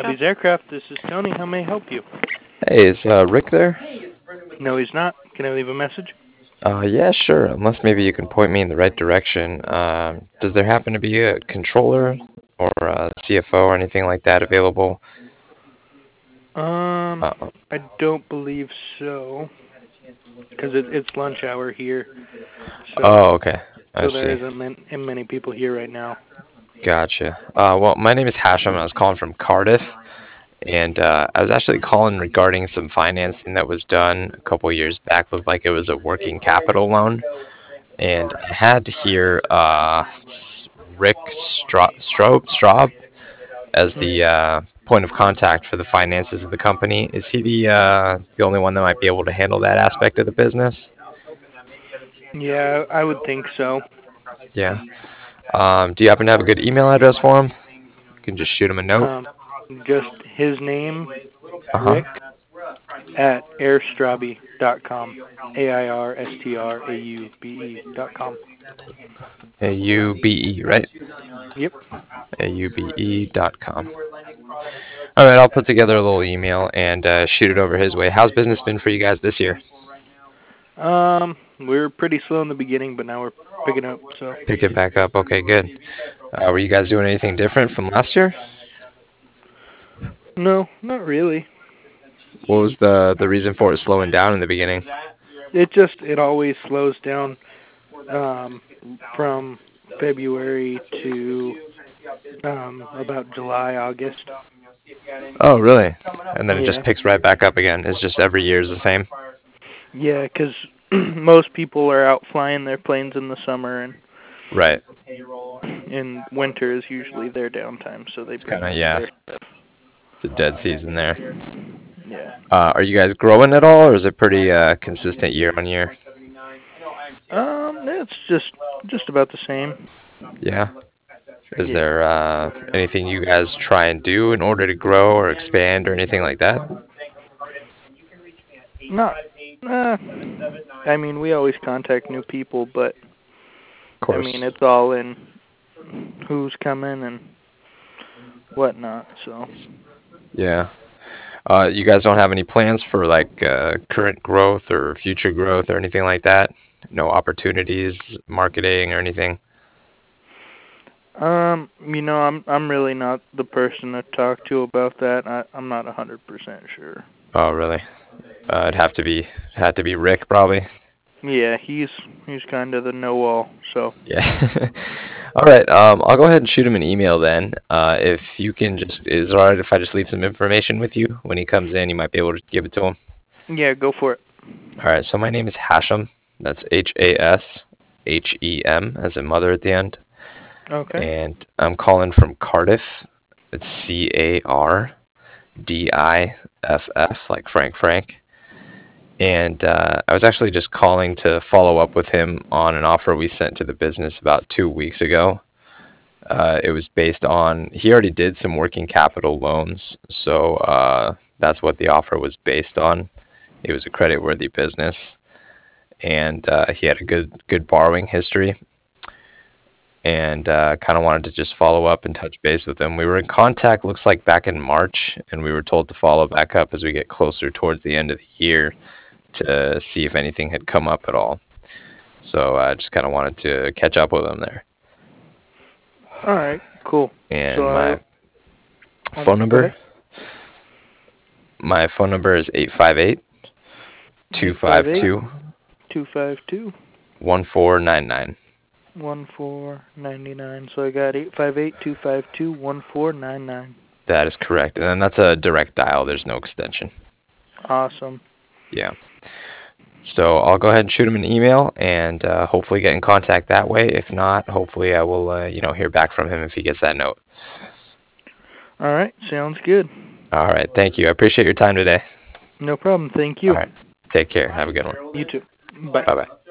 Robbie's Aircraft. This is Tony. How may I help you? Hey, is Rick there? No, he's not. Can I leave a message? Yeah, sure. Unless maybe you can point me in the right direction. Does there happen to be a controller or a CFO or anything like that available? Uh, I don't believe so, because it's lunch hour here. So, oh, okay. I there see. isn't many people here right now. Gotcha. Well, my name is Hashem, and I was calling from Cardiff. And I was actually calling regarding some financing that was done a couple years back. Looked like it was a working capital loan. And I had here Rick Straub as the point of contact for the finances of the company. Is he the only one that might be able to handle that aspect of the business? Yeah, I would think so. Yeah. Do you happen to have a good email address for him? You can just shoot him a note. Just his name, Uh-huh. Rick, at airstraube.com. AIRSTRAUBE.com. AUBE, right? Yep. AUBE.com. All right, I'll put together a little email and shoot it over his way. How's business been for you guys this year? We were pretty slow in the beginning, but now we're picking up. So. Pick it back up. Okay, good. Were you guys doing anything different from last year? No, not really. What was the reason for it slowing down in the beginning? It always slows down from February to about July, August. Oh, really? And then it just Yeah. picks right back up again. It's just every year is the same? Yeah, because most people are out flying their planes in the summer, and Right. in winter is usually their downtime, so they bring Kind of, in yeah. their stuff. It's a dead season there. Yeah. Are you guys growing at all, or is it pretty consistent year on year? It's just about the same. Yeah. Is there anything you guys try and do in order to grow or expand or anything like that? Not. I mean, we always contact new people, but Of course. I mean, it's all in who's coming and whatnot. So. Yeah. You guys don't have any plans for like current growth or future growth or anything like that? No opportunities, marketing or anything? I'm really not the person to talk to about that. I'm not 100% sure. Oh, really? It'd had to be Rick probably. Yeah, he's kind of the know-all. So. Yeah. All right. I'll go ahead and shoot him an email then. If you can just, is it all right if I just leave some information with you when he comes in? You might be able to give it to him. Yeah, go for it. All right. So my name is Hashem. That's Hashem, as in mother at the end. Okay. And I'm calling from Cardiff. It's Cardiff, like Frank. And I was actually just calling to follow up with him on an offer we sent to the business about 2 weeks ago. It was based on, he already did some working capital loans, so that's what the offer was based on. It was a credit-worthy business, and he had a good borrowing history, and kind of wanted to just follow up and touch base with him. We were in contact, looks like back in March, and we were told to follow back up as we get closer towards the end of the year to see if anything had come up at all. So I just kind of wanted to catch up with him there. All right, cool. And so my phone number? My phone number is 858-252 252 1499. 1499. So I got 858-252-1499. That is correct. And then that's a direct dial. There's no extension. Awesome. Yeah. So I'll go ahead and shoot him an email and hopefully get in contact that way. If not, hopefully I will hear back from him if he gets that note. All right, sounds good. All right, thank you. I appreciate your time today. No problem. Thank you. All right. Take care. Have a good one. You too. Bye. Bye-bye.